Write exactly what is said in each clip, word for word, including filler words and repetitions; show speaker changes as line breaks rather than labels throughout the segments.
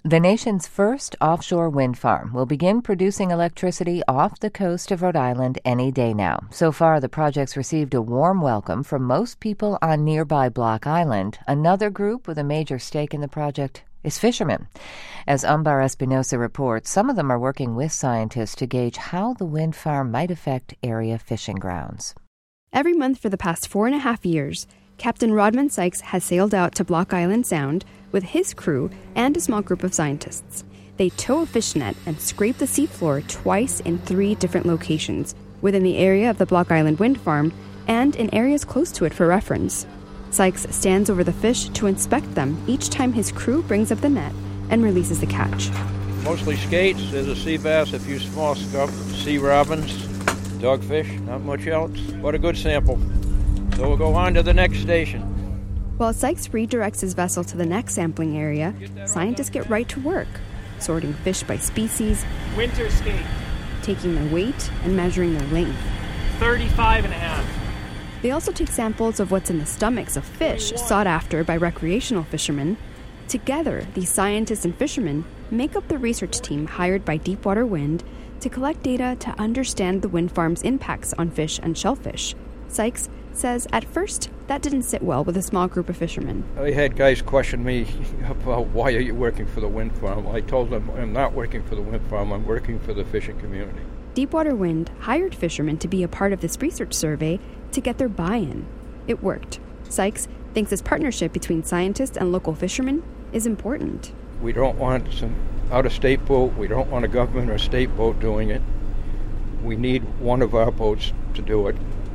The nation's first offshore wind farm will begin producing electricity off the coast of Rhode Island any day now. So far, the project's received a warm welcome from most people on nearby Block Island. Another group with a major stake in the project is fishermen. As Umbar Espinosa reports, some of them are working with scientists to gauge how the wind farm might affect area fishing grounds.
Every month for the past four and a half years, Captain Rodman Sykes has sailed out to Block Island Sound with his crew and a small group of scientists. They tow a fish net and scrape the seafloor twice in three different locations, within the area of the Block Island wind farm and in areas close to it for reference. Sykes stands over the fish to inspect them each time his crew brings up the net and releases the catch.
Mostly skates, there's a sea bass, a few small scup, sea robins, dogfish, not much else, but a good sample. So we'll go on to the next station.
While Sykes redirects his vessel to the next sampling area, scientists get right to work, sorting fish by species,
winter skate,
taking their weight and measuring their length.
thirty-five and a half.
They also take samples of what's in the stomachs of fish sought after by recreational fishermen. Together, these scientists and fishermen make up the research team hired by Deepwater Wind to collect data to understand the wind farm's impacts on fish and shellfish. Sykes says at first that didn't sit well with a small group of fishermen.
I had guys question me about why are you working for the wind farm. I told them I'm not working for the wind farm, I'm working for the fishing community.
Deepwater Wind hired fishermen to be a part of this research survey to get their buy-in. It worked. Sykes thinks this partnership between scientists and local fishermen is important.
We don't want some out-of-state boat, we don't want a government or state boat doing it. We need one of our boats to do it,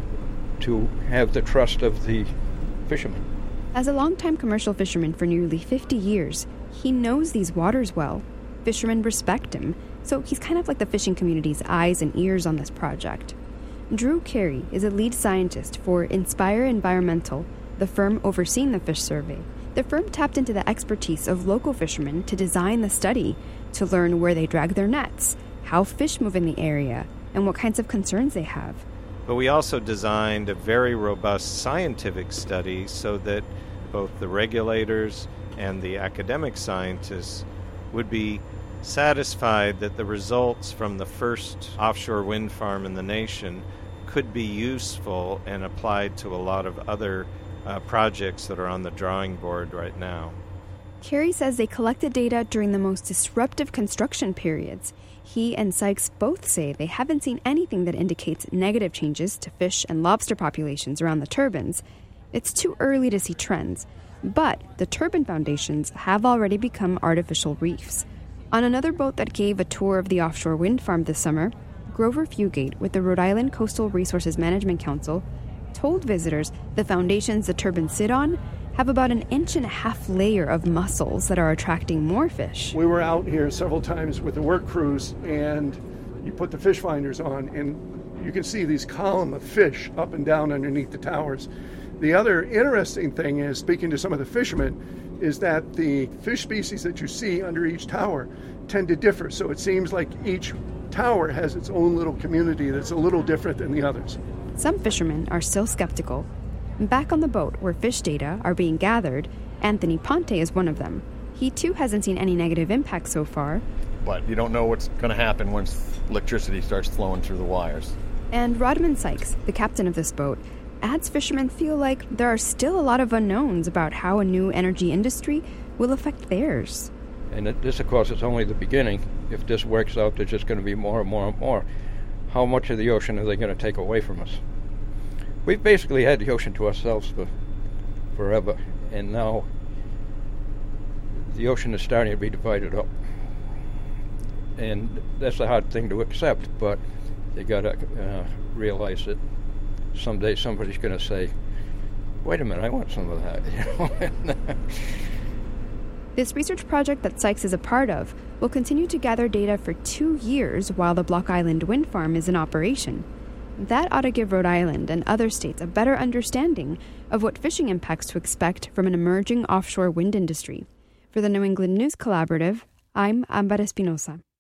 to have the trust of the fishermen.
As a longtime commercial fisherman for nearly fifty years, he knows these waters well. Fishermen respect him, so he's kind of like the fishing community's eyes and ears on this project. Drew Carey is a lead scientist for Inspire Environmental, the firm overseeing the fish survey. The firm tapped into the expertise of local fishermen to design the study, to learn where they drag their nets, how fish move in the area, and what kinds of concerns they have.
But we also designed a very robust scientific study so that both the regulators and the academic scientists would be satisfied that the results from the first offshore wind farm in the nation could be useful and applied to a lot of other uh, projects that are on the drawing board right now.
Carey says they collected data during the most disruptive construction periods. He and Sykes both say they haven't seen anything that indicates negative changes to fish and lobster populations around the turbines. It's too early to see trends, but the turbine foundations have already become artificial reefs. On another boat that gave a tour of the offshore wind farm this summer, Grover Fugate with the Rhode Island Coastal Resources Management Council told visitors the foundations the turbines sit on have about an inch and a half layer of mussels that are attracting more fish.
We were out here several times with the work crews, and you put the fish finders on, and you can see these column of fish up and down underneath the towers. The other interesting thing is, speaking to some of the fishermen, is that the fish species that you see under each tower tend to differ. So it seems like each tower has its own little community that's a little different than the others.
Some fishermen are still skeptical. Back on the boat where fish data are being gathered, Anthony Ponte is one of them. He too hasn't seen any negative impact so far.
But you don't know what's going to happen once electricity starts flowing through the wires.
And Rodman Sykes, the captain of this boat, adds fishermen feel like there are still a lot of unknowns about how a new energy industry will affect theirs.
And this, of course, is only the beginning. If this works out, there's just going to be more and more and more. How much of the ocean are they going to take away from us? We've basically had the ocean to ourselves for forever, and now the ocean is starting to be divided up. And that's a hard thing to accept, but you got to uh, realize that someday somebody's going to say, wait a minute, I want some of that.
This research project that Sykes is a part of will continue to gather data for two years while the Block Island wind farm is in operation. That ought to give Rhode Island and other states a better understanding of what fishing impacts to expect from an emerging offshore wind industry. For the New England News Collaborative, I'm Amber Espinosa.